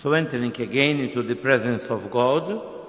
So entering again into the presence of God.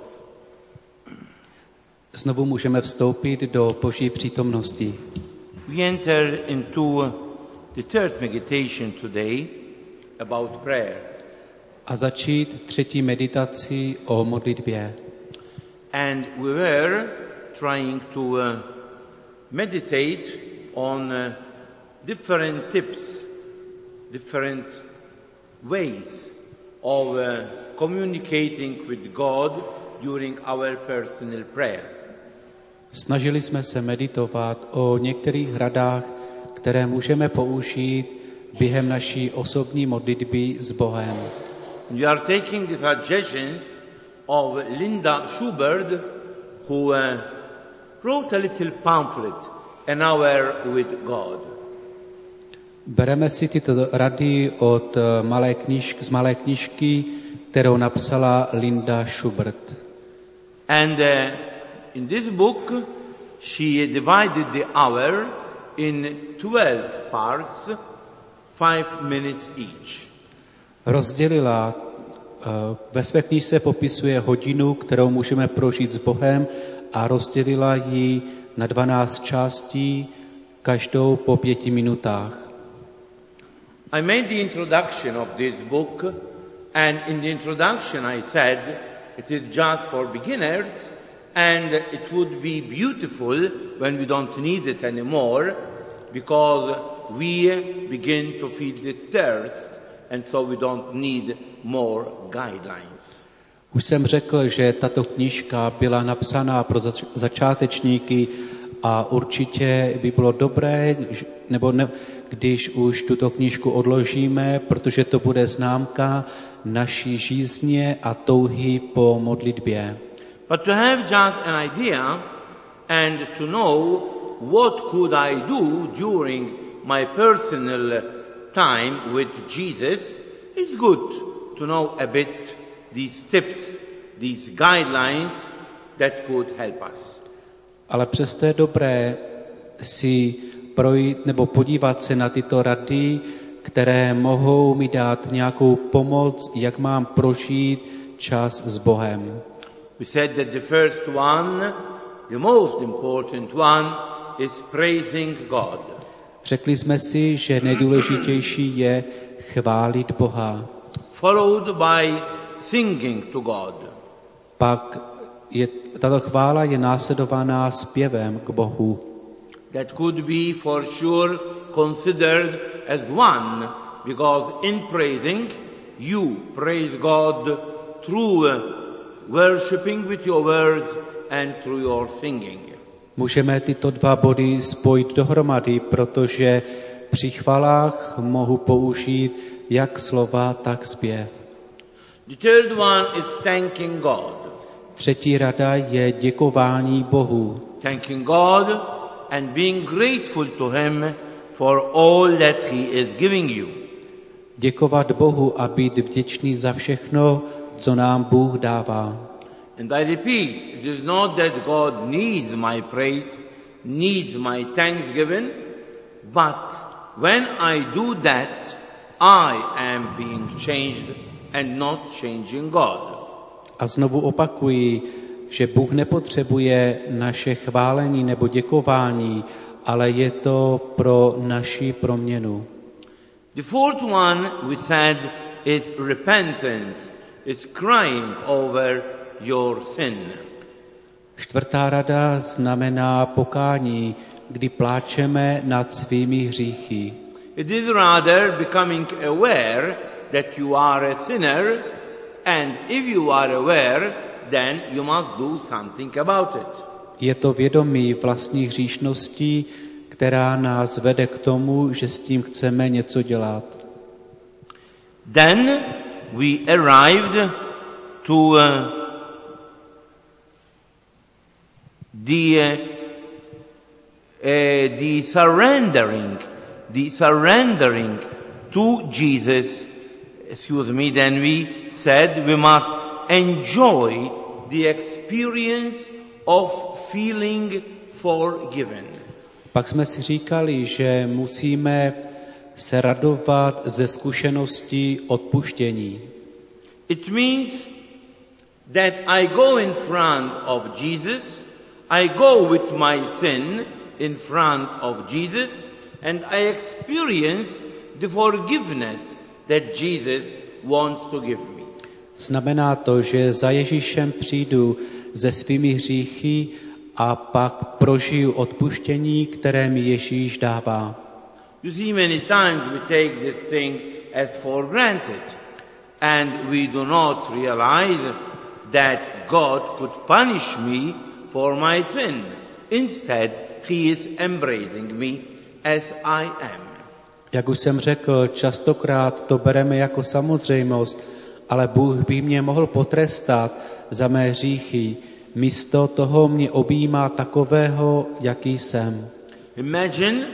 Znovu můžeme vstoupit do Boží přítomnosti. We enter into the third meditation today about prayer. A začít třetí meditaci o modlitbě. And we were trying to meditate on different tips, different ways of communicating with God during our personal prayer. Snažili jsme se meditovat o některých radách, které můžeme použít během naší osobní modlitby s Bohem. We are taking the suggestions of Linda Schubert, who wrote a little pamphlet, An Hour with God. Bereme si tyto rady od z malé knížky, kterou napsala Linda Schubert. And in this book, she divided the hour in 12 parts, 5 minutes each. Rozdělila, ve své knížce popisuje hodinu, kterou můžeme prožít s Bohem, a rozdělila ji na 12 částí, každou po 5 minutách. I made the introduction of this book, and in the introduction I said it is just for beginners, and it would be beautiful when we don't need it anymore, because we begin to feel the thirst, and so we don't need more guidelines. Už jsem řekl, že tato knížka byla napsaná pro začátečníky a určitě by bylo dobré, když už tuto knížku odložíme, protože to bude známka naší žízně a touhy po modlitbě. But to have just an idea and to know what could I do during my personal time with Jesus, it's good to know a bit these tips, these guidelines that could help us. Ale přesto je dobré si projít nebo podívat se na tyto rady, které mohou mi dát nějakou pomoc, jak mám prožít čas s Bohem. We said that the first one, the most important one, is praising God. Řekli jsme si, že nejdůležitější je chválit Boha. Followed by singing to God. Pak tato chvála je následovaná zpěvem k Bohu. That could be for sure considered as one, because in praising you praise God through worshiping with your words and through your singing. Můžeme tyto dva body spojit dohromady, protože při chvalách mohu použít jak slova, tak zpěv. The third one is thanking God. Třetí rada je děkování Bohu. Thanking God and being grateful to Him for all that He is giving you. Děkovat Bohu a být vděčný za všechno, co nám Bůh dává. And I repeat, it is not that God needs my praise, needs my thanksgiving, but when I do that, I am being changed and not changing God. A znovu opakuji, že Bůh nepotřebuje naše chválení nebo děkování, ale je to pro naši proměnu. The fourth one we said is repentance, is crying over your sin. Čtvrtá rada znamená pokání, kdy pláčeme nad svými hříchy. It is rather becoming aware that you are a sinner, and if you are aware, then you must do something about it. Je to vědomí vlastních hříšností, která nás vede k tomu, že s tím chceme něco dělat. Then we arrived to the surrendering to Jesus. Then we said we must enjoy the experience of feeling forgiven. Pak jsme si říkali, že musíme se radovat ze zkušeností odpuštění. It means that I go in front of Jesus, I go with my sin in front of Jesus, and I experience the forgiveness that Jesus wants to give me. Znamená to, že za Ježíšem přijdu se svými hříchy a pak prožiju odpuštění, které mi Ježíš dává. You see, many times we take this thing as for granted, and we do not realize that God could punish me for my sin. Instead, He is embracing me as I am. Jak už jsem řekl, častokrát to bereme jako samozřejmost, ale Bůh by mě mohl potrestat za mé hříchy. Místo toho mě objímá takového, jaký jsem. Imagine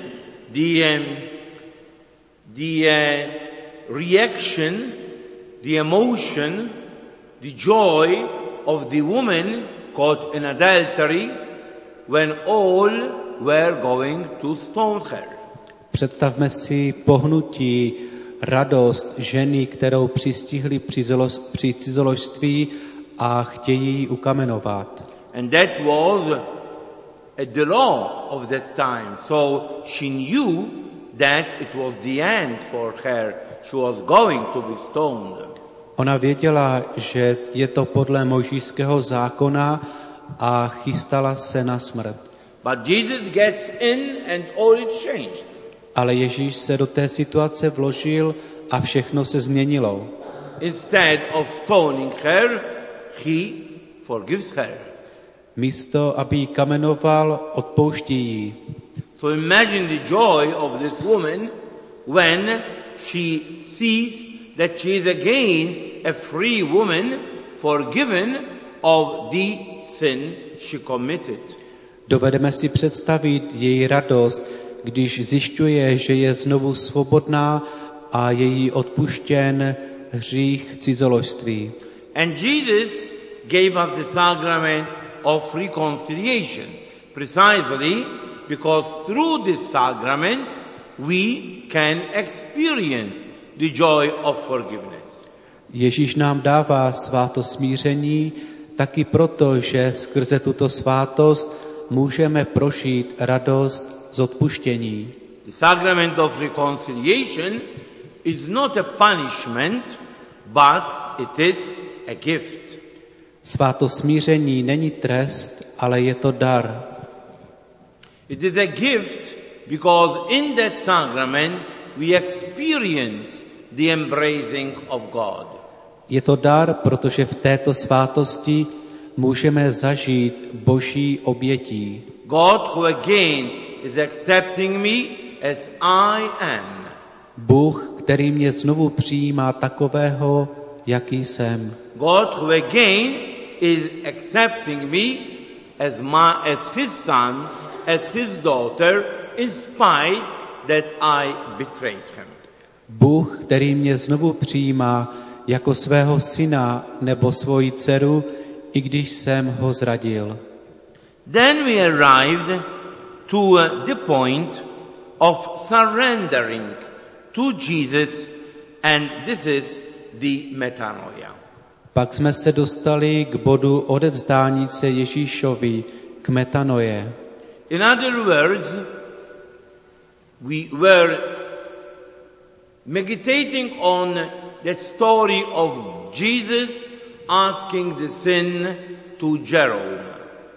the reaction, the emotion, the joy of the woman caught in adultery when all were going to stone her. Představme si pohnutí, radost ženy, kterou přistihli při cizoložství a chtějí ji ukamenovat. And that was the law of that time. So she knew that it was the end for her. She was going to be stoned. Ona věděla, že je to podle mojžíšského zákona a chystala se na smrt. But Jesus gets in and all it changed. Ale Ježíš se do té situace vložil a všechno se změnilo. Instead of stoning her, he forgives her. Místo, aby ji kamenoval, odpouští ji. So imagine the joy of this woman when she sees that she is again a free woman, forgiven of the sin she committed. Dovedeme si představit její radost, když zjišťuje, že je znovu svobodná a je jí odpuštěn hřích cizoložství. And Jesus gave us the sacrament of reconciliation, precisely because through this sacrament we can experience the joy of forgiveness. Ježíš nám dává svátost smíření taky proto, že skrze tuto svátost můžeme prožít radost z odpuštění. The sacrament of reconciliation is not a punishment, but it is a gift. Svátost smíření není trest, ale je to dar. It is a gift because in that sacrament we experience the embracing of God. Je to dar, protože v této svátosti můžeme zažít Boží obětí. God who again is accepting me as I am. Bůh, který mě znovu přijímá takového, jaký jsem. God who again is accepting me as his son, as his daughter, in spite that I betrayed him. Bůh, který mě znovu přijímá jako svého syna nebo svoji dceru, i když jsem ho zradil. Then we arrived to the point of surrendering to Jesus, and this is the metanoia. Pak jsme se dostali k bodu odevzdání se Ježíšovi, k metanoje. In other words, we were meditating on that story of Jesus asking the sin to Jerome.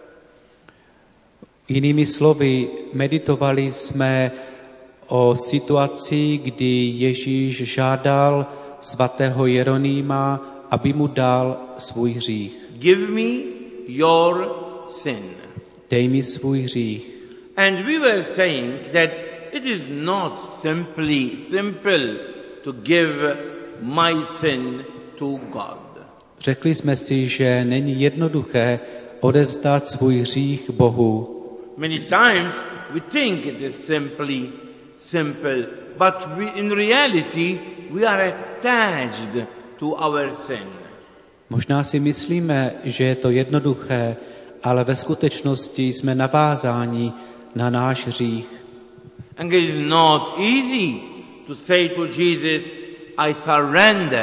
Jinými slovy, meditovali jsme o situaci, kdy Ježíš žádal svatého Jeronýma, aby mu dal svůj hřích. Give me your sin. Dej mi svůj hřích. And we were saying that it is not simple to give my sin to God. Řekli jsme si, že není jednoduché odevzdat svůj hřích Bohu. Many times we think it is simple, but in reality we are attached to our sin. Možná si myslíme, že je to jednoduché, ale ve skutečnosti jsme navázáni na náš hřích. And it is not easy to say to Jesus, I surrender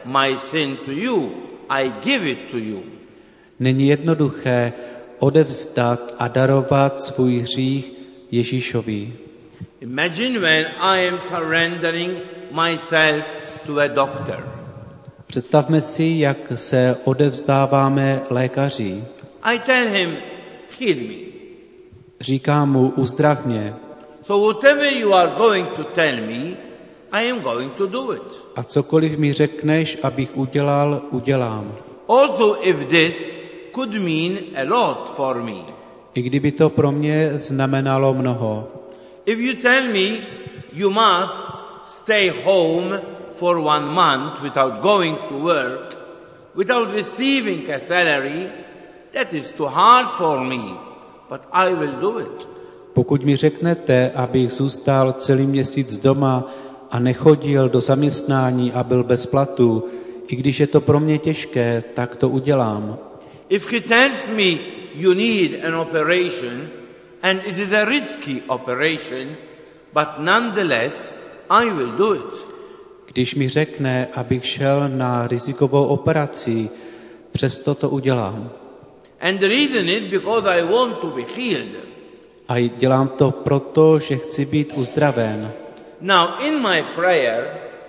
my sin to you. I give it to you. Není jednoduché odevzdat a darovat svůj hřích Ježíšovi. Imagine when I am surrendering myself to a doctor. Představme si, jak se odevzdáváme lékaři. I tell him, heal me. Říkám mu, uzdrav mě. So whatever you are going to tell me, I am going to do it. A cokoliv mi řekneš, abych udělal, udělám. Also if this could mean a lot for me. I kdyby to pro mě znamenalo mnoho. If you tell me you must stay home for 1 month without going to work, without receiving a salary, that is too hard for me, but I will do it. Pokud mi řeknete, abych zůstal celý měsíc doma a nechodil do zaměstnání a byl bez platu, i když je to pro mě těžké, tak to udělám. If he tells me you need an operation, and it is a risky operation, but nonetheless I will do it. Když mi řekne, abych šel na rizikovou operaci, přesto to udělám. And the reason is because I want to be healed. A dělám to proto, že chci být uzdraven. Now in my prayer,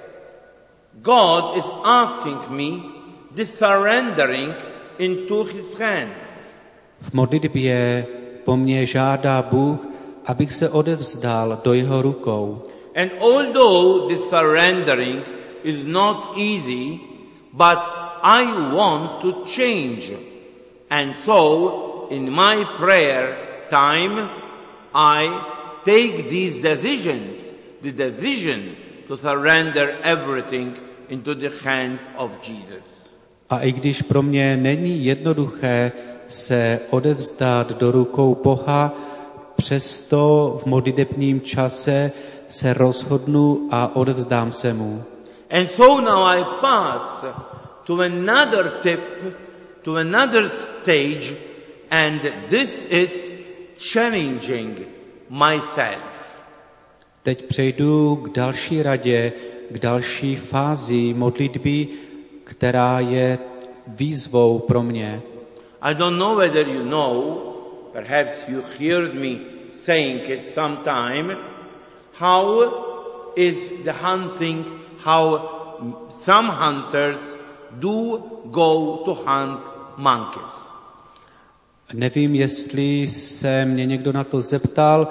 God is asking me this surrendering into his hands. V modlitbě po mně žádá Bůh, abych se odevzdal do jeho rukou. And although this surrendering is not easy, but I want to change. And so in my prayer time, I take these decisions, the decision to surrender everything into the hands of Jesus. A i když pro mě není jednoduché se odevzdat do rukou Boha, přesto v modlitebním čase se rozhodnu a odevzdám se mu. And so now I pass to another tip, to another stage, and this is challenging myself. Teď přejdu k další radě, k další fázi modlitby, která je výzvou pro mě. I don't know whether you know, perhaps you heard me saying it sometime, how is the hunting, how some hunters do go to hunt monkeys. Nevím, jestli se mě někdo na to zeptal,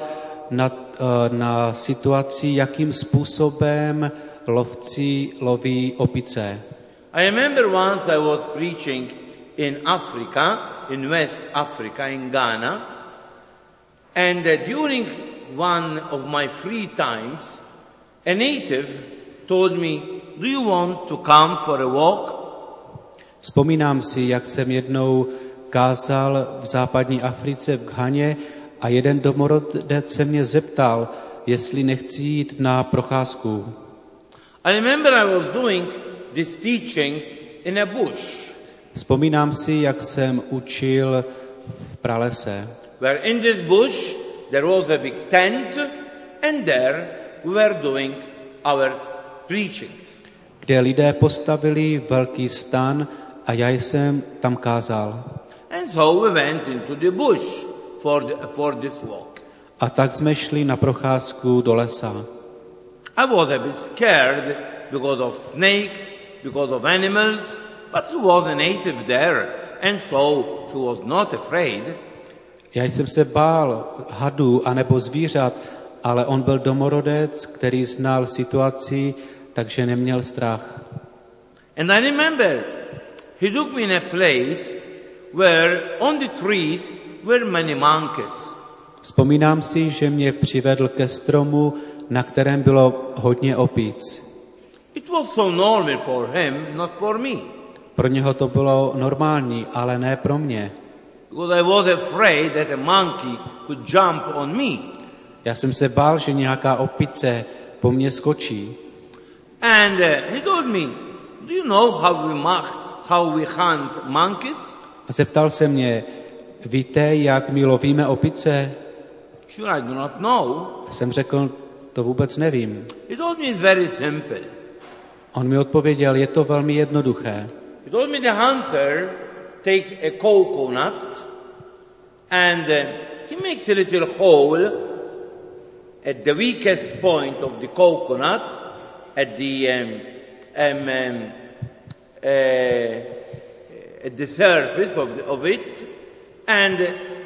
na situaci, jakým způsobem lovci loví opice. I remember once I was preaching in Africa, in West Africa, in Ghana, and during one of my free times, a native told me, do you want to come for a walk? Vzpomínám si, jak jsem jednou kázal v západní Africe v Ghaně a jeden domorodec se mě zeptal, jestli nechci jít na procházku. I remember I was doing these teachings in a bush. Vzpomínám si, jak jsem učil v pralese. Where in this bush there was a big tent and there we were doing our preachings. Kde lidé postavili velký stan a já jsem tam kázal. And so we went into the bush for this walk. A tak jsme šli na procházku do lesa. I was a bit scared because of snakes, because of animals, but he was a native there, and so he was not afraid. Já jsem se bál hadů anebo zvířat, ale on byl domorodec, který znal situaci, takže neměl strach. And I remember he took me in a place where on the trees were many monkeys. Vzpomínám si, že mě přivedl ke stromu, na kterém bylo hodně opic. It was so normal for him, not for me. Pro něho to bylo normální, ale ne pro mě. Because I was afraid that a monkey could jump on me. Já jsem se bál, že nějaká opice po mně skočí. And he told me, do you know how we hunt monkeys? A zeptal se mě, víte, jak my lovíme opice? Sure, I do not know. A jsem řekl, to vůbec nevím. He told me it's very simple. On mi odpověděl, je to velmi jednoduché. He told me the hunter takes a coconut and he makes a little hole at the weakest point of the coconut, at the surface of it, and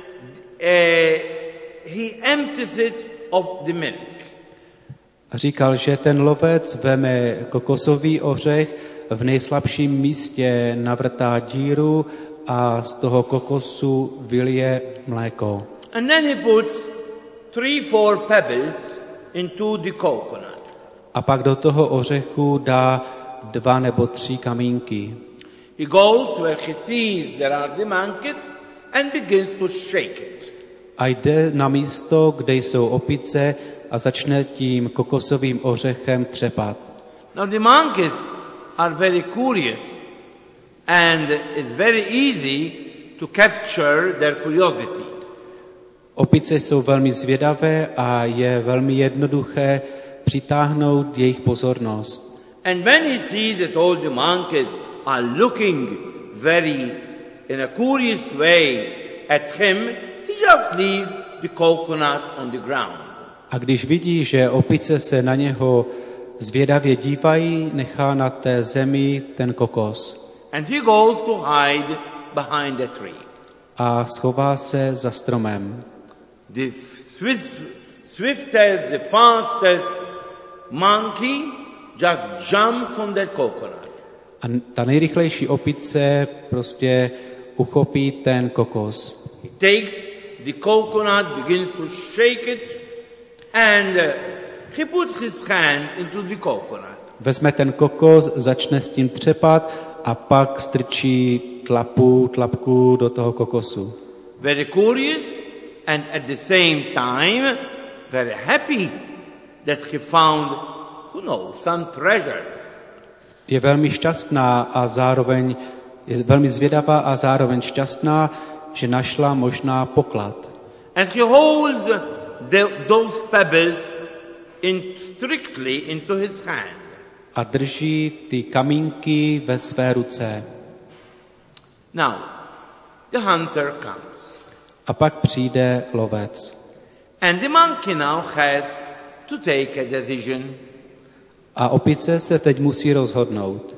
he empties it of the milk. A říkal, že ten lovec veme kokosový ořech, v nejslabším místě navrtá díru a z toho kokosu vylije mléko. And then he puts 3-4 pebbles into the coconut. A pak do toho ořechu dá 2 nebo 3 kamínky. He goes where he sees there are the monkeys and begins to shake it. A jde na místo, kde jsou opice a začne tím kokosovým ořechem třepat. Now the monkeys are very curious and it's very easy to capture their curiosity. Opice jsou velmi zvědavé a je velmi jednoduché přitáhnout jejich pozornost. And when he sees that all the monkeys are looking very in a curious way at him, he just leaves the coconut on the ground. A když vidí, že opice se na něho zvědavě dívají, nechá na té zemi ten kokos. And he goes to hide behind the tree. A schová se za stromem. The swiftest, the fastest monkey just jumps on that coconut. A ta nejrychlejší opice prostě uchopí ten kokos. He takes the coconut, begins to shake it, and he puts his hand into the coconut. Vezme ten kokos, začne s tím třepat a pak strčí tlapku do toho kokosu. Very curious and at the same time very happy that he found, who knows, some treasure. Je velmi šťastná a zároveň je velmi zvědavá a zároveň šťastná, že našla možná poklad. And he holds those pebbles strictly into his hand. A drží ty kamínky ve své ruce. Now, the hunter comes. A pak přijde lovec. And the monkey now has to take a decision. A opice se teď musí rozhodnout.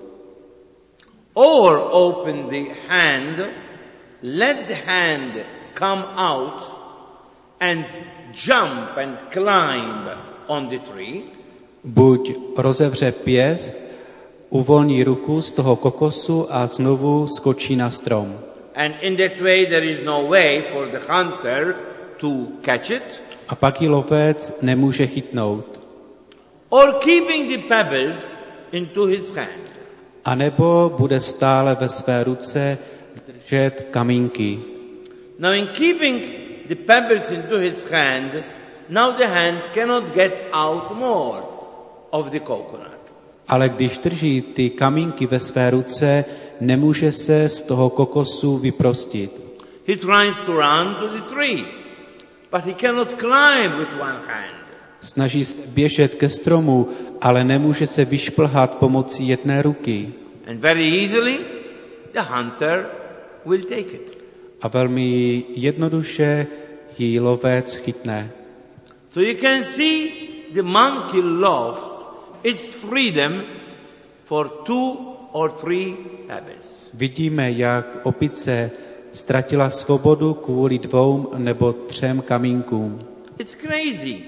Or open the hand, let the hand come out and jump and climb on the tree. Buď rozevře pěst, uvolní ruku z toho kokosu a znovu skočí na strom. And in that way there is no way for the hunter to catch it. A pak ji lovec nemůže chytnout. Or keeping the pebbles into his hand. A nebo bude stále ve své ruce držet kamínky. Now in keeping the pebbles into his hand, now the hand cannot get out more of the coconut. Ale když drží ty kamínky ve své ruce, nemůže se z toho kokosu vyprostit. He tries to run to the tree, but he cannot climb with one hand. Snaží se běžet ke stromu, ale nemůže se vyšplhat pomocí jedné ruky. And very easily the hunter will take it. A velmi jednoduše ji lovec chytne. So you can see the monkey lost its freedom for 2 or 3 pebbles. Vidíme, jak opice ztratila svobodu kvůli 2 nebo 3 kamínkům. It's crazy.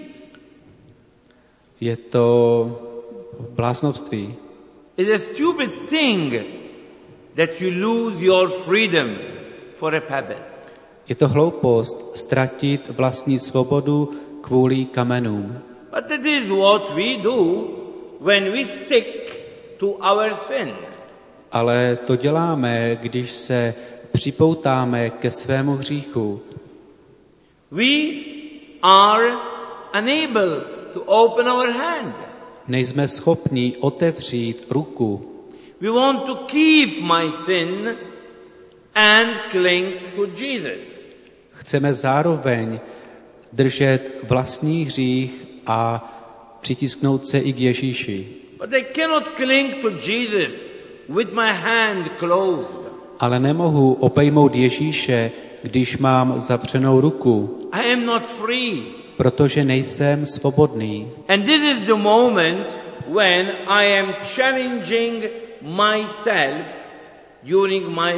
Je to bláznovství. It's a stupid thing that you lose your freedom for a pebble. Je to hloupost ztratit vlastní svobodu kvůli kamenům. But that is what we do when we stick to our sin. Ale to děláme, když se připoutáme ke svému hříchu. We are unable to open our hand. Nejsme schopni otevřít ruku. We want to keep my sin and cling to Jesus. Chceme zároveň držet vlastní hřích a přitisknout se i k Ježíši. But I cannot cling to Jesus with my hand closed. Ale nemohu obejmout Ježíše, když mám zavřenou ruku, I am not free. protože nejsem svobodný. And this is the moment when I am challenging myself during my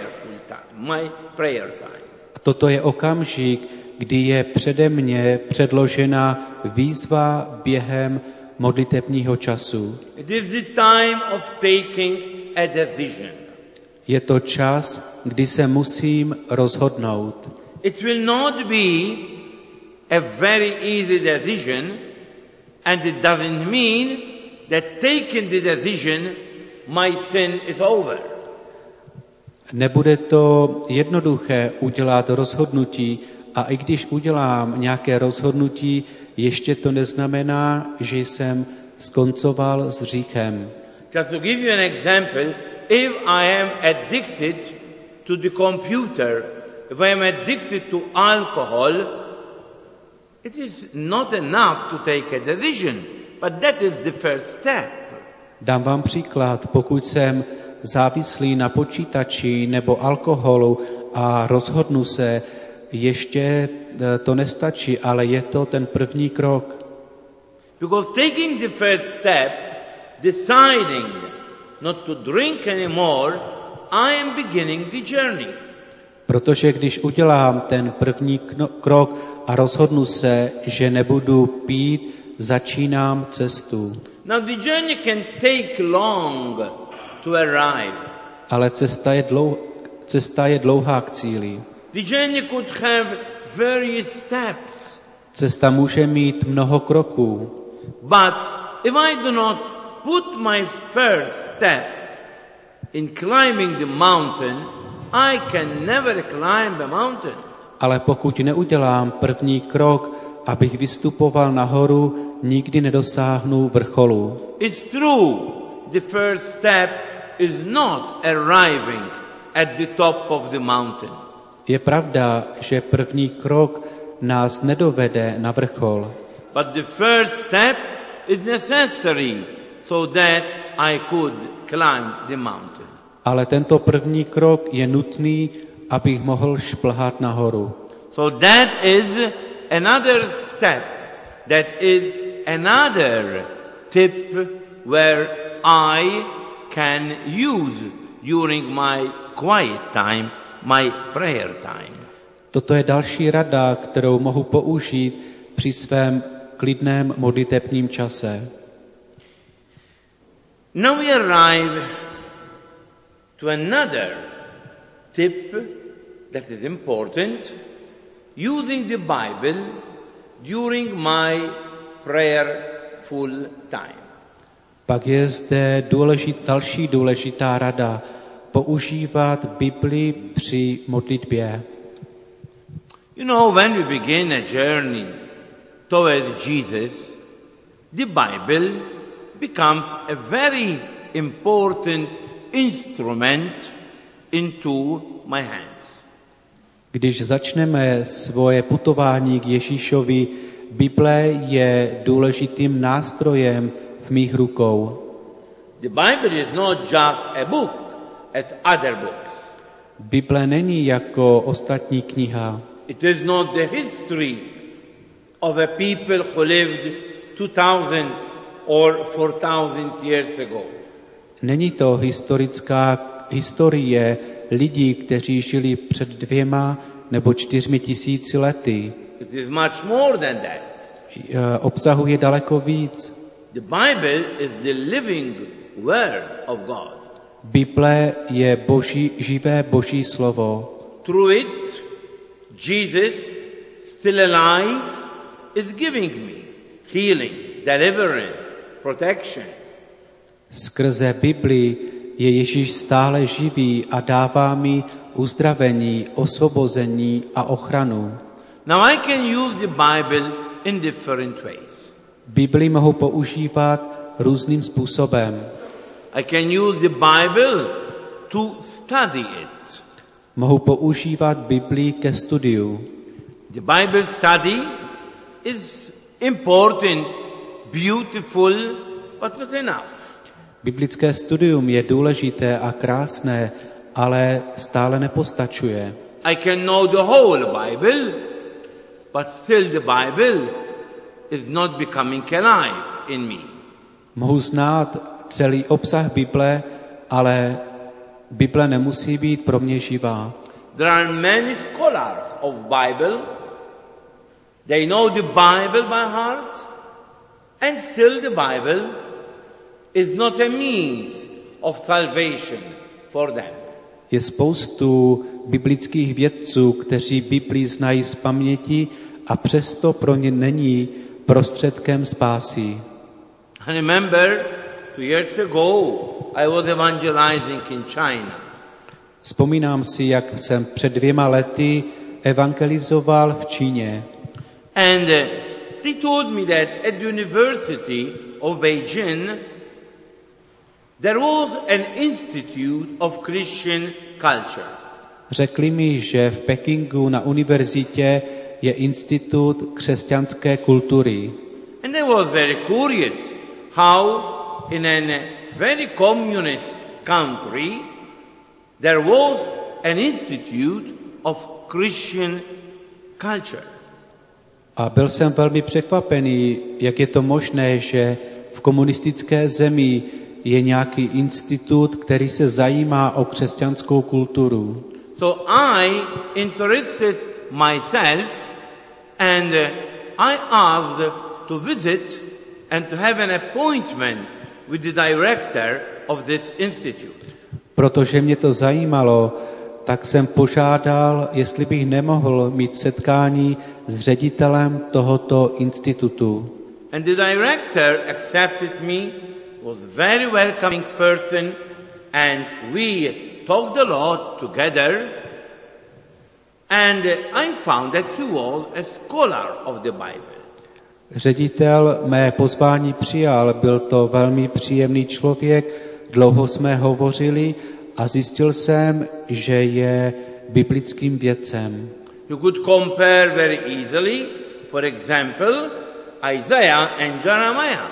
prayer time. A toto je okamžik, kdy je přede mně předložena výzva během modlitebního času. It is the time of taking a decision. Je to čas, kdy se musím rozhodnout. It will not be a very easy decision, and it doesn't mean that taking the decision, my sin is over. Nebude to jednoduché udělat rozhodnutí, a i když udělám nějaké rozhodnutí, ještě to neznamená, že jsem skoncoval s hříchem. Just to give you an example, if I am addicted to the computer, if I am addicted to alcohol, it is not enough to take a decision, but that is the first step. Dám vám příklad, pokud jsem závislý na počítači nebo alkoholu a rozhodnu se, ještě to nestačí, ale je to ten první krok. Because taking the first step, deciding not to drink anymore, I am beginning the journey. Protože když udělám ten první krok a rozhodnu se, že nebudu pít, začínám cestu. Now the journey can take long to arrive. Ale cesta je dlouhá k cíli. The journey could have various steps. Cesta může mít mnoho kroků. But if I do not put my first step in climbing the mountain, I can never climb the mountain. Ale pokud neudělám první krok, abych vystupoval nahoru, nikdy nedosáhnu vrcholu. It's true, the first step is not arriving at the top of the mountain. Je pravda, že první krok nás nedovede na vrchol. But the first step is necessary so that I could climb the mountain. Ale tento první krok je nutný, abych mohl šplhat nahoru. So that is another step, that is another tip where I can use during my quiet time, my prayer time. Toto je další rada, kterou mohu použít při svém klidném modlitebním čase. Now we arrive to another tip that is important, using the Bible during my prayerful time. Pak je zde další důležitá rada, používat Bibli při modlitbě. You know, when we begin a journey toward Jesus, the Bible becomes a very important instrument into my hands. Když začneme svoje putování k Ježíšovi, Bible je důležitým nástrojem v mých rukou. The Bible is not just a book as other books. Bible není jako ostatní kniha. It is not the history of a people who lived 2000 or 4000 years ago. Není to historie lidí, kteří žili před 2 nebo 4 tisíci lety. It is much more than that. Obsahuje daleko víc. The Bible is the living word of God. Bible je živé Boží slovo. Through it, Jesus, still alive, is giving me healing, deliverance, protection. Skrze Bibli je Ježíš stále živý a dává mi uzdravení, osvobození a ochranu. Now I can use the Bible in different ways. Bibli mohu používat různým způsobem. I can use the Bible to study it. Mohu používat Bibli ke studiu. The Bible study is important, beautiful, but not enough. Biblické studium je důležité a krásné, ale stále nepostačuje. I can know the whole Bible, but still the Bible is not becoming alive in me. Mohu znát celý obsah Bible, ale Bible nemusí být pro mě živá. There are many scholars of Bible. They know the Bible by heart, and still the Bible is not a means of salvation for them. Je spoustu biblických vědců, kteří Biblii znají z paměti a přesto pro ně není prostředkem spásy. I remember 2 years ago I was evangelizing in China. Vzpomínám si, jak jsem před 2 lety evangelizoval v Číně. And they told me that at the University of Beijing there was an institute of Christian culture. Řekli mi, že v Pekingu na univerzitě je institut křesťanské kultury. And I was very curious how in a very communist country there was an institute of Christian culture. A byl jsem velmi překvapený, jak je to možné, že v komunistické zemi je nějaký institut, který se zajímá o křesťanskou kulturu. So I interested myself and I asked to visit and to have an appointment with the director of this institute. Protože mě to zajímalo, tak jsem požádal, jestli bych nemohl mít setkání s ředitelem tohoto institutu. And the director accepted me, was very welcoming person, and we talked a lot together. And I found that he was a scholar of the Bible. Ředitel mé pozvání přijal, byl to velmi příjemný člověk, dlouho jsme hovořili a zjistil jsem, že je biblickým vědcem. You could compare very easily, for example, Isaiah and Jeremiah,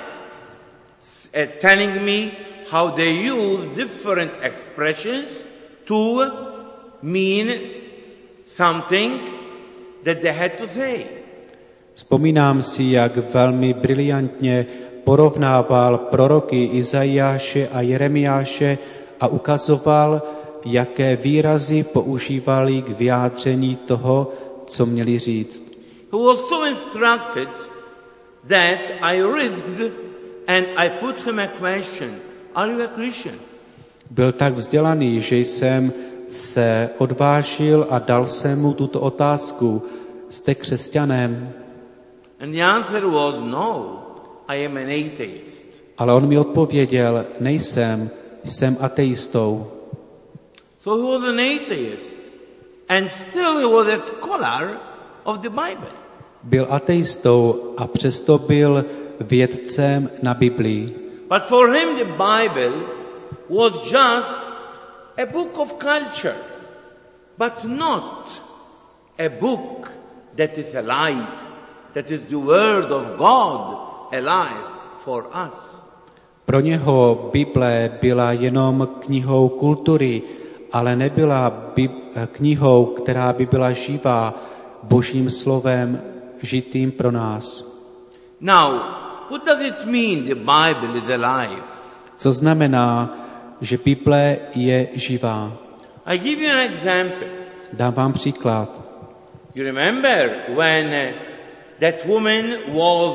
telling me how they use different expressions to mean something that they had to say. Vzpomínám si, jak velmi briliantně porovnával proroky Izajáše a Jeremiáše a ukazoval, jaké výrazy používali k vyjádření toho, co měli říct. He was so instructed that I risked and I put him a question, are you a Christian? Byl tak vzdělaný, že jsem se odvážil a dal jsem mu tuto otázku. Jste křesťanem? And the answer was no, I am an atheist. Ale on mi odpověděl, nejsem, jsem ateistou. So he was an atheist and still he was a scholar of the Bible. Byl ateistou a přesto byl vědcem na Biblii. But for him the Bible was just a book of culture, but not a book that is alive, that is the word of God alive for us. Pro něho Bible byla jenom knihou kultury, ale nebyla knihou, která by byla živá, Božím slovem, žitým pro nás. Now, what does it mean the Bible is alive? Co znamená, že Bible je živá? I give you an example. Dám vám příklad. You remember when that woman was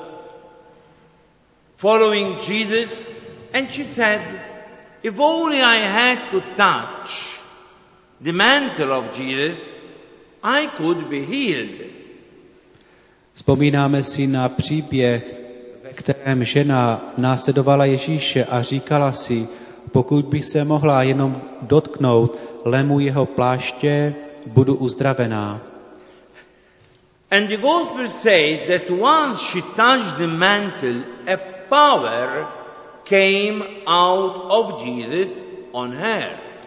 following Jesus and she said, if only I had to touch the mantle of Jesus, I could be healed. Vzpomínáme si na příběh, ve kterém žena následovala Ježíše a říkala si, pokud bych se mohla jenom dotknout lemu jeho pláště, budu uzdravená. And the gospel says that once she touched the mantle, a power came out of Jesus on her.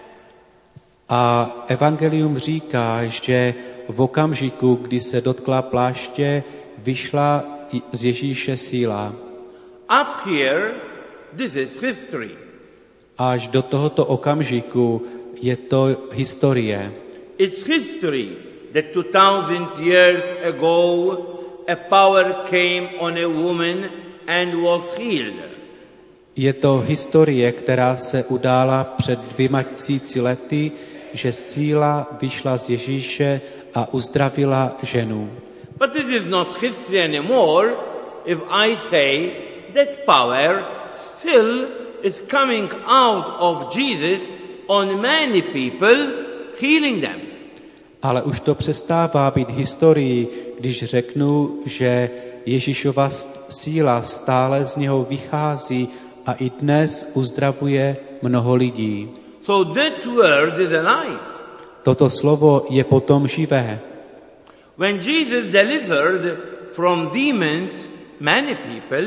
A evangelium říká, že v okamžiku, kdy se dotkla pláště, vyšla z Ježíše síla. Up here This is history. Až do tohoto okamžiku je to historie. It's history that 2000 years ago a power came on a woman and was healed. Je to historie, která se udála před 2000 lety, že síla vyšla z Ježíše a uzdravila ženu. But it is not history anymore if I say that power still is coming out of Jesus on many people, healing them. Ale už to přestává být historií, když řeknu, že Ježíšova síla stále z něho vychází a i dnes uzdravuje mnoho lidí. So that word is alive. Toto slovo je potom živé. When Jesus delivered from demons many people,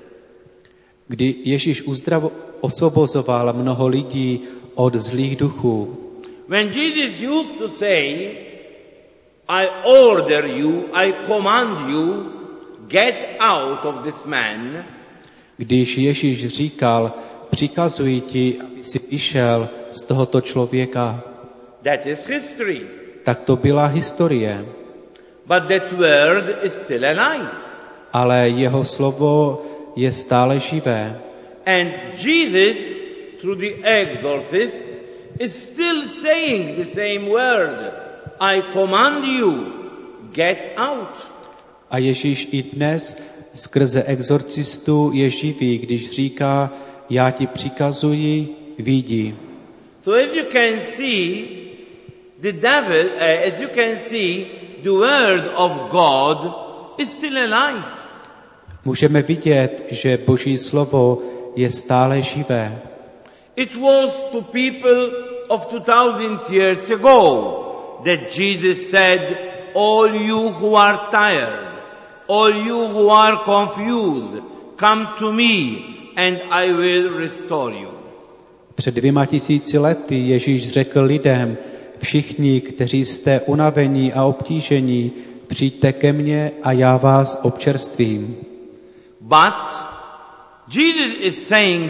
Kdy Ježíš osvobozoval mnoho lidí od zlých duchů, when Jesus used to say, I order you, I command you, get out of this man, když Ježíš říkal, přikazuji ti, aby si vyšel z tohoto člověka, that is history. tak to byla historie. But that word is still alive. Ale jeho slovo je stále živé. And Jesus, through the exorcist, is still saying the same word. I command you, get out. A Ježíš i dnes skrze exorcistu je živý, když říká, já ti přikazuji, vyjdi. So as you can see, the devil, as you can see, the word of God is still alive. Můžeme vidět, že Boží slovo je stále živé. It was to people of 2000 years ago that Jesus said, all you who are tired, all you who are confused, come to me and I will restore you. Před 2000 lety Ježíš řekl lidem, všichni, kteří jste unavení a obtížení, přijďte ke mně a já vás občerstvím. But Jesus is saying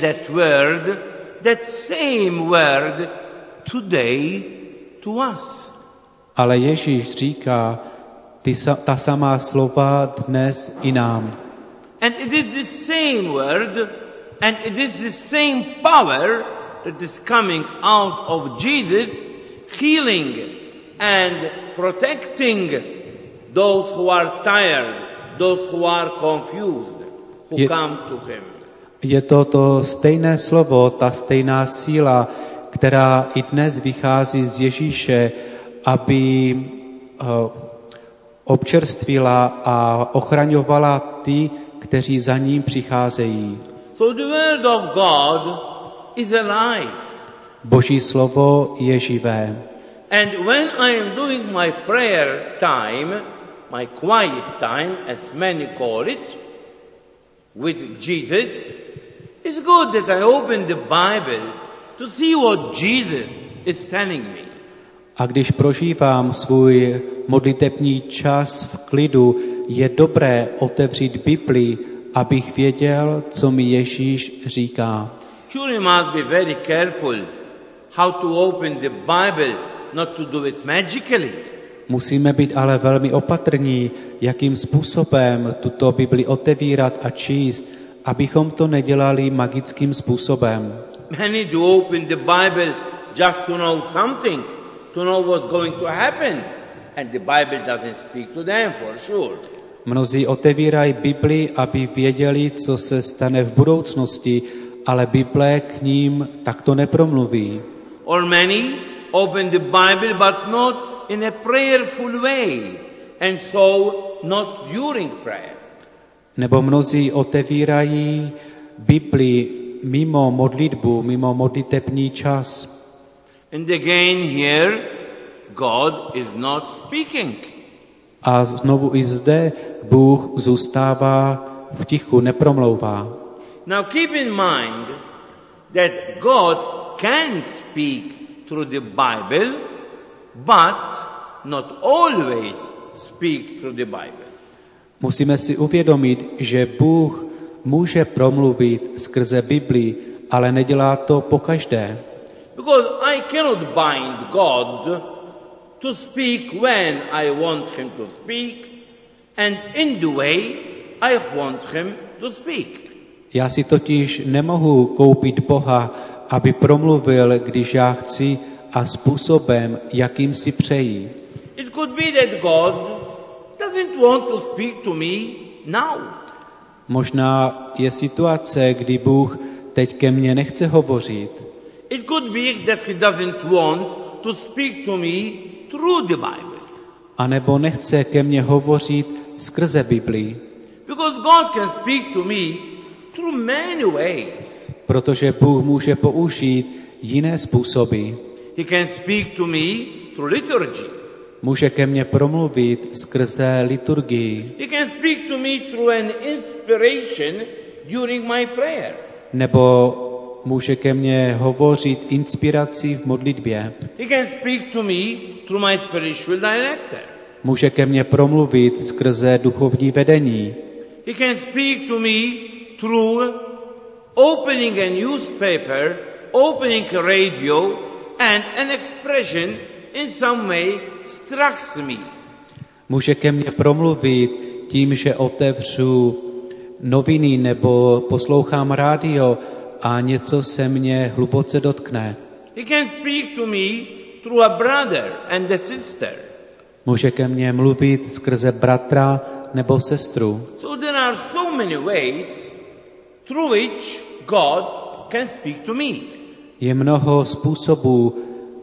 that same word today to us. Ale Ježíš říká ta samá slova dnes i nám. And it is the same word and it is the same power that is coming out of Jesus, healing and protecting those who are tired, those who are confused, who come to him. Je to stejné slovo, ta stejná síla, která i dnes vychází z Ježíše, aby občerstvila a ochraňovala ty, kteří za ním přicházejí. So the word of God is alive. Boží slovo je živé. And when I am doing my prayer time, my quiet time, as many call it, with Jesus, it's good that I open the Bible to see what Jesus is telling me. A když prožívám svůj modlitební čas v klidu, je dobré otevřít Bibli, abych věděl, co mi Ježíš říká. Sure, you must be very careful how to open the Bible, not to do it magically. Musíme být ale velmi opatrní, jakým způsobem tuto Bibli otevírat a číst, abychom to nedělali magickým způsobem. Many do open the Bible just to know something, to know what's going to happen, and the Bible doesn't speak to them for sure. Mnozí otevírají Bibli, aby věděli, co se stane v budoucnosti, ale Bible k ním takto nepromluví. Or many open the Bible but not in a prayerful way, and so not during prayer. Nebo mnozí otevírají Bibli mimo modlitbu, mimo modlitební čas. And again here, God is not speaking. A znovu i zde Bůh zůstává v tichu, nepromlouvá. Now keep in mind that God can speak through the Bible, but not always speak through the Bible. Musíme si uvědomit, že Bůh může promluvit skrze Biblii, ale nedělá to pokaždé. Because I cannot bind God to speak when I want him to speak and in the way I want him to speak. Já si totiž nemohu koupit Boha, aby promluvil, když já chci, a způsobem, jakým si přejí. It could be that God doesn't want to speak to me now. Možná je situace, kdy Bůh teď ke mně nechce hovořit. It could be that he doesn't want to speak to me through the Bible. A nebo nechce ke mně hovořit skrze Biblii. Because God can speak to me through many ways. Protože Bůh může použít jiné způsoby. He can speak to me through liturgy. Může ke mně promluvit skrze liturgii. He can speak to me through an inspiration during my prayer. Nebo může ke mně hovořit inspirací v modlitbě. He can speak to me through my spiritual director. Může ke mně promluvit skrze duchovní vedení. He can speak to me through opening a newspaper, opening a radio, and an expression in some way strikes me. Může ke mně promluvit tím, že otevřu noviny nebo poslouchám rádio a něco se mě hluboce dotkne. He can speak to me through a brother and a sister. Může ke mně mluvit skrze bratra nebo sestru. So there are so many ways through which God can speak to me. Je mnoho způsobů,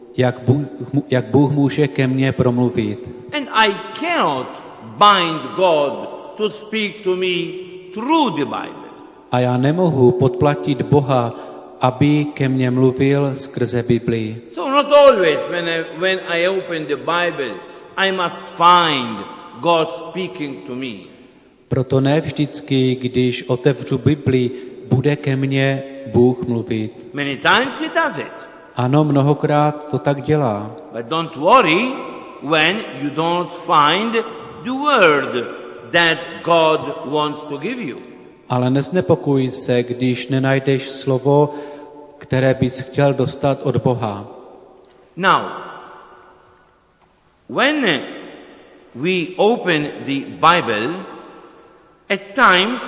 jak Bůh může ke mně promluvit. And I cannot bind God to speak to me through the Bible. A já nemohu podplatit Boha, aby ke mně mluvil skrze Biblii. So not always when I open the Bible, I must find God speaking to me. Proto ne vždycky, když otevřu Biblii, bude ke mně Bůh mluvit. Many times he does it. Ano, mnohokrát to tak dělá. But don't worry when you don't find the word that God wants to give you. Ale neznepokoj se, když nenajdeš slovo, které bys chtěl dostat od Boha. Now, when we open the Bible, at times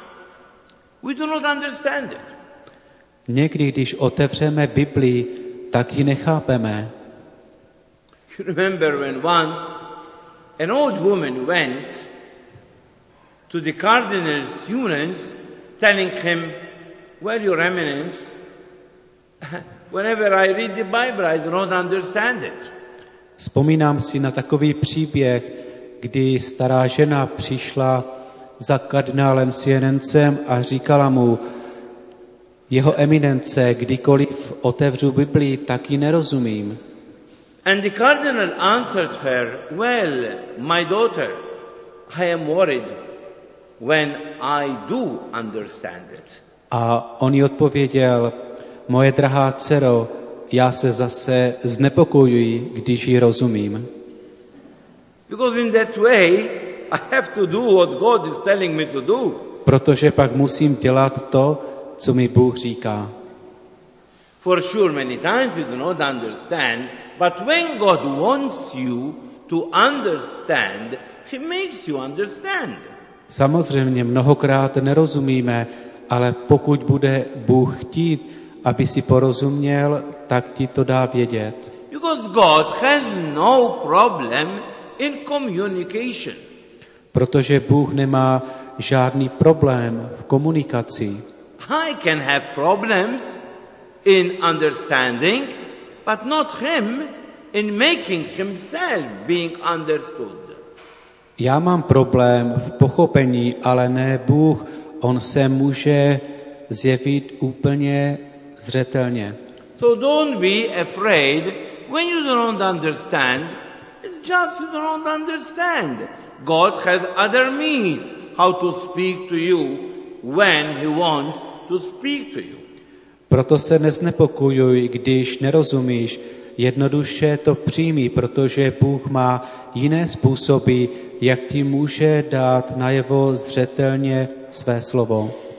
we do not understand it. Někdy, když otevřeme Biblii, tak ji nechápeme. You remember when once an old woman went to the cardinal's units telling him, well, your eminence, whenever I read the Bible, I do not understand it. Vzpomínám si na takový příběh, kdy stará žena přišla za kardinálem Sienencem a říkala mu, jeho eminence, kdykoliv otevřu Biblii, tak ji nerozumím. And the cardinal answered her, well, my daughter, I am worried when I do understand it. A on jí odpověděl, moje drahá dcero, já se zase znepokojuji, když ji rozumím. Because in that way, I have to do what God is telling me to do. Protože pak musím dělat to, co mi Bůh říká. For sure, many times you do not understand, but when God wants you to understand, He makes you understand. Samozřejmě mnohokrát nerozumíme, ale pokud bude Bůh chtít, aby si porozuměl, tak ti to dá vědět. Because God has no problem in communication. Protože Bůh nemá žádný problém v komunikaci. I can have problems in understanding, but not Him in making Himself being understood. Já mám problém v pochopení, ale ne Bůh. On se může zjevit úplně zřetelně. So don't be afraid when you don't understand. It's just you don't understand. God has other means how to speak to you when He wants to speak to you. Proto se neznepokojuj, když nerozumíš. Jednoduše to přijmi, protože Bůh má jiné způsoby, jak ti může dát najevo zřetelně své slovo.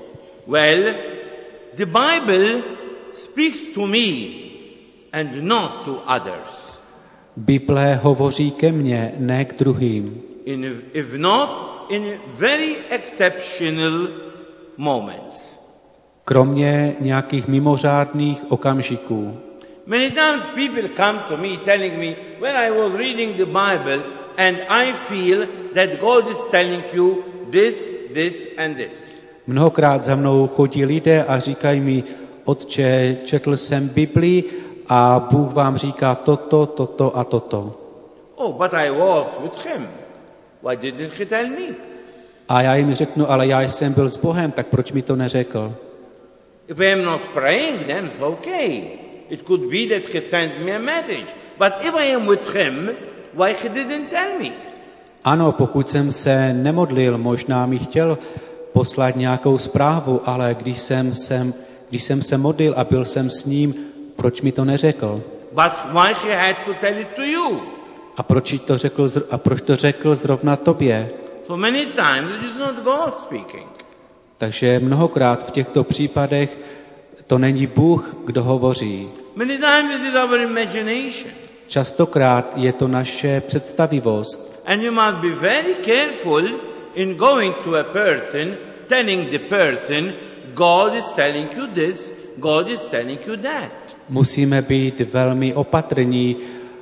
Well, the Bible speaks to me and not to others. Bible hovoří ke mně, ne k druhým. If not, in very exceptional moments. Kromě nějakých mimořádných okamžiků. Many times people come to me telling me, when I was reading the Bible and I feel that God is telling you this, this and this. Mnohokrát za mnou chodí lidé a říkají mi, otče, četl jsem Biblii a Bůh vám říká toto, toto a toto. Oh, but I was with him. Why didn't he tell me? A já jim řeknu, ale já jsem byl s Bohem, tak proč mi to neřekl? If I am not praying, then it's okay. It could be that he sent me a message. But if I am with him, why he didn't tell me? Ano, pokud jsem se nemodlil, možná mi chtěl poslat nějakou zprávu, ale když jsem se modlil a byl jsem s ním, proč mi to neřekl? But why he had to tell it to you? A proč to řekl zrovna tobě? So many times it is not God speaking. Takže mnohokrát v těchto případech to není Bůh, kdo hovoří. Many times it is our imagination. Častokrát je to naše představivost. And you must be very careful in going to a person, telling the person, God is telling you this, God is telling you that. Musíme být velmi opatrní,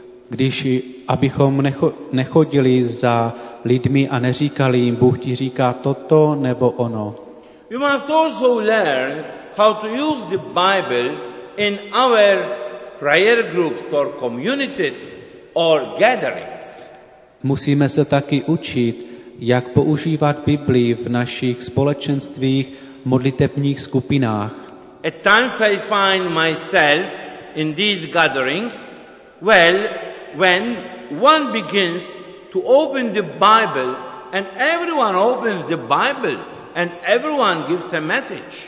abychom nechodili za lidmi a neříkali jim, Bůh ti říká toto nebo ono. You must also learn how to use the Bible in our prayer groups or communities or gatherings. Musíme se taky učit, jak používat Biblii v našich společenstvích, modlitebních skupinách. At times I find myself in these gatherings, when one begins to open the Bible and everyone opens the Bible and everyone gives a message.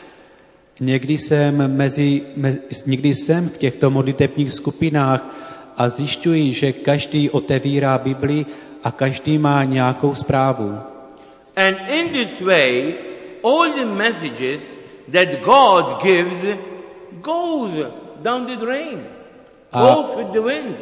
Někdy jsem v těchto modlitebních skupinách a zjišťuji, že každý otevírá Bibli a každý má nějakou zprávu. And in this way, all the messages that God gives goes down the drain, goes with the wind.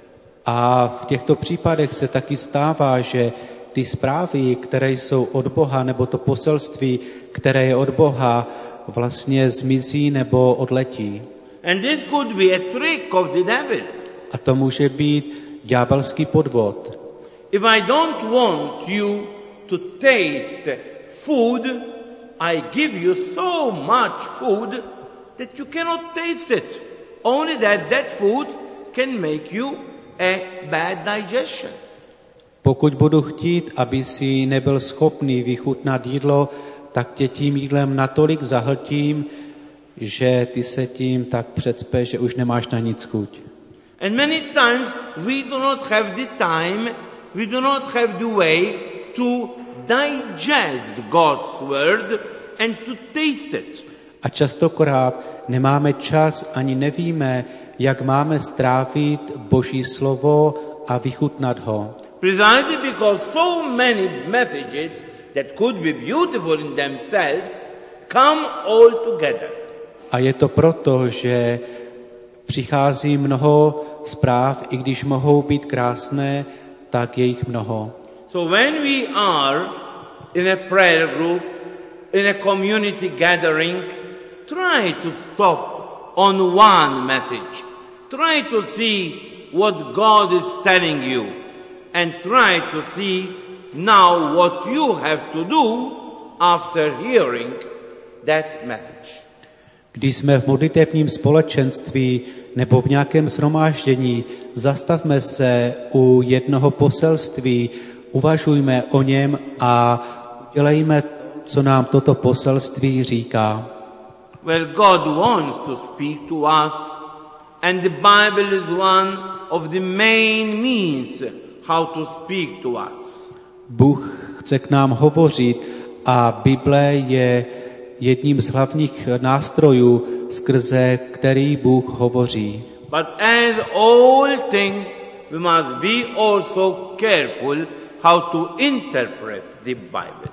A v těchto případech se taky stává, že ty zprávy, které jsou od Boha, nebo to poselství, které je od Boha, vlastně zmizí nebo odletí. And this could be a trick of the devil. A to může být ďábelský podvod. If I don't want you to taste food, I give you so much food that you cannot taste it. Only that food can make you a bad digestion. Pokud budu chtít, aby si nebyl schopný vychutnat jídlo, tak tě tím jídlem natolik zahltím, že ty se tím tak předspeš, že už nemáš na nic chuť. And many times we do not have the time, we do not have the way to digest God's word and to taste it. A častokrát nemáme čas, ani nevíme, jak máme strávit Boží slovo a vychutnat ho. Precisely because so many messages that could be beautiful in themselves come all together. A je to proto, že přichází mnoho zpráv, i když mohou být krásné, tak je jich mnoho. So when we are in a prayer group, in a community gathering, try to stop on one message. Try to see what God is telling you and try to see now what you have to do after hearing that message. Když jsme v modlitevním společenství nebo v nějakém shromáždění, zastavme se u jednoho poselství, uvažujme o něm a udělejme, co nám toto poselství říká. Well, God wants to speak to us, and the Bible is one of the main means how to speak to us. Bůh chce k nám hovořit a Bible je jedním z hlavních nástrojů, skrze který Bůh hovoří. But as all things, we must be also careful how to interpret the Bible.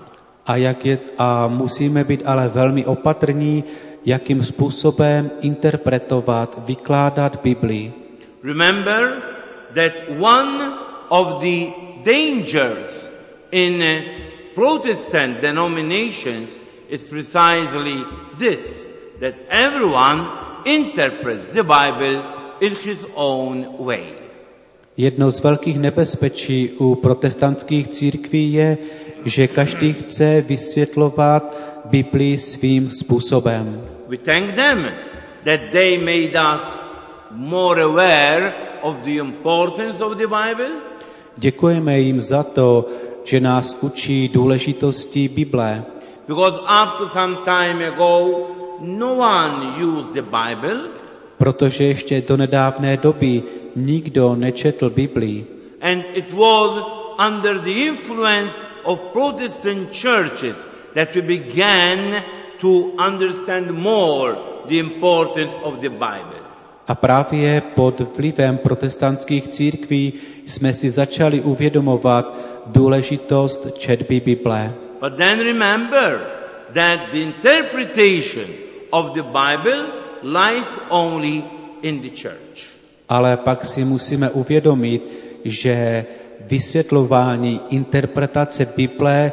A musíme být ale velmi opatrní, jakým způsobem interpretovat, vykládat Biblii. Remember that one of the dangers in Protestant denominations is precisely this, that everyone interprets the Bible in his own way. Jedno z velkých nebezpečí u protestantských církví je, že každý chce vysvětlovat Biblii svým způsobem. We thank them that they made us more aware of the importance of the Bible. Děkujeme jim za to, že nás učí důležitosti Bible. Because up to some time ago, no one used the Bible. Protože ještě do nedávné doby nikdo nečetl Biblii. And it was under the influence of Protestant churches that we began to understand more the importance of the Bible. A právě pod vlivem protestantských církví jsme si začali uvědomovat důležitost četby Bible. But then remember that the interpretation of the Bible lies only in the church. Ale pak si musíme uvědomit, že vysvětlování, interpretace Bible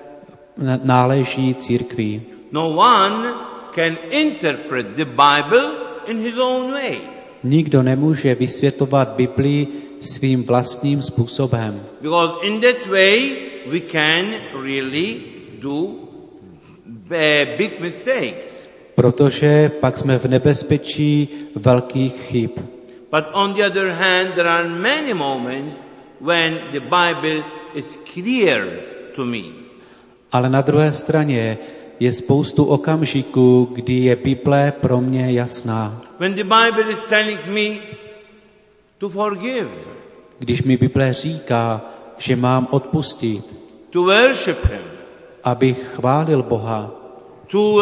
náleží církvi. No one can interpret the Bible in his own way. Nikdo nemůže vysvětlovat Biblii svým vlastním způsobem. Because in that way we can really do big mistakes. Protože pak jsme v nebezpečí velkých chyb. But on the other hand, there are many moments when the Bible is clear to me. Ale na druhé straně je spoustu okamžiků, kdy je Bible pro mě jasná. When the Bible is telling me to forgive, když mi Bible říká, že mám odpustit, to worship Him, abych chválil Boha, to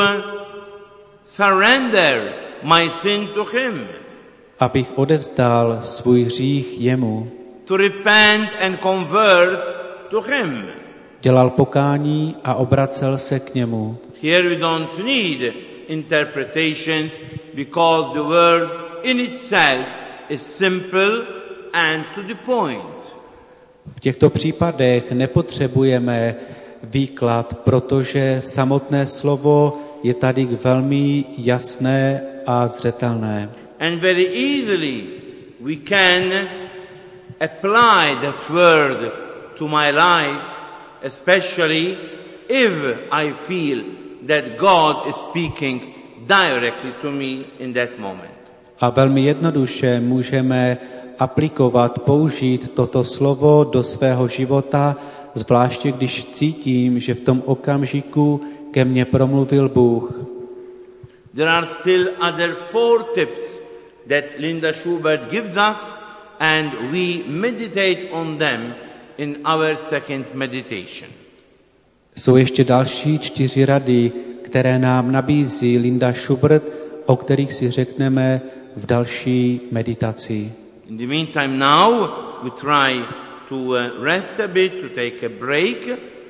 surrender my sin to Him, abych odevzdal svůj hřích jemu, to repent and convert to Him. Dělal pokání a obracel se k němu. Here we don't need interpretations because the word in itself is simple and to the point. V těchto případech nepotřebujeme výklad, protože samotné slovo je tady velmi jasné a zřetelné. And very easily we can apply that word to my life, especially if I feel that God is speaking directly to me in that moment. A velmi jednoduše můžeme aplikovat, použít toto slovo do svého života, zvláště když cítím, že v tom okamžiku ke mně promluvil Bůh. There are still other 4 tips that Linda Schubert gives us, and we meditate on them in our second meditation. Jsou ještě další 4 rady, které nám nabízí Linda Schubert, o kterých si řekneme v další meditaci. In the meantime now, we try to rest a bit, to take a break,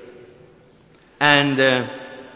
and at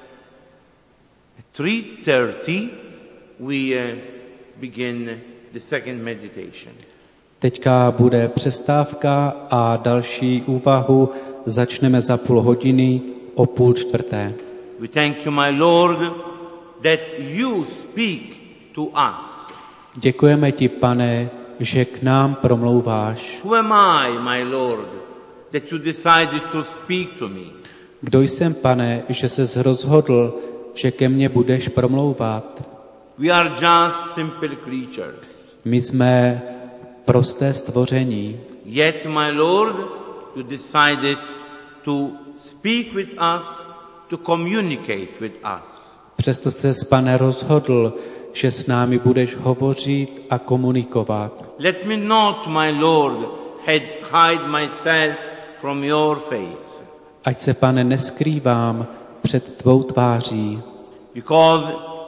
3:30 we begin the second meditation. Teďka bude přestávka a další úvahu začneme za půl hodiny o 3:30. We thank you, my Lord, that you speak to us. Děkujeme ti, Pane, že k nám promlouváš. Who am I, my Lord, that you decided to speak to me? Kdo jsem, Pane, že ses rozhodl, že ke mně budeš promlouvat? We are just simple creatures. My jsme prosté stvoření. Yet, my Lord, you decided to speak with us, to communicate with us. Přesto ses, Pane, rozhodl, že s námi budeš hovořit a komunikovat. Let me not, my Lord, hide myself from your face. Ať se, Pane, neskrývám před tvou tváří. Because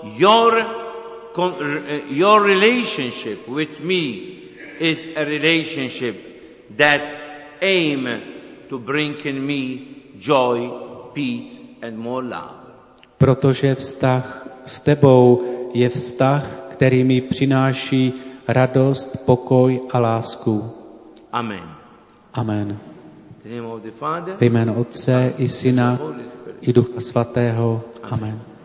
your relationship with me is a relationship that aim to bring in me joy, peace and more love. Protože vztah s tebou je vztah, který mi přináší radost, pokoj a lásku. Amen. Amen. In the name of the Father, Ve jménu Otce i Syna Holy Spirit. i Ducha Svatého. Amen.